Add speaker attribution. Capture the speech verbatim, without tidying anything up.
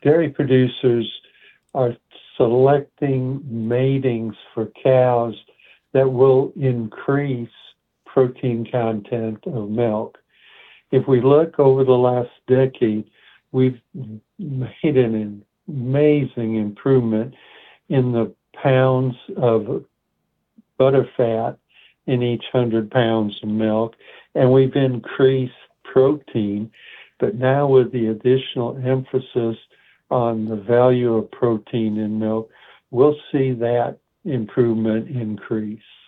Speaker 1: dairy producers are selecting matings for cows that will increase protein content of milk. If we look over the last decade, we've made an amazing improvement in the pounds of butter fat in each one hundred pounds of milk, and we've increased protein. But now, with the additional emphasis on the value of protein in milk, we'll see that improvement increase.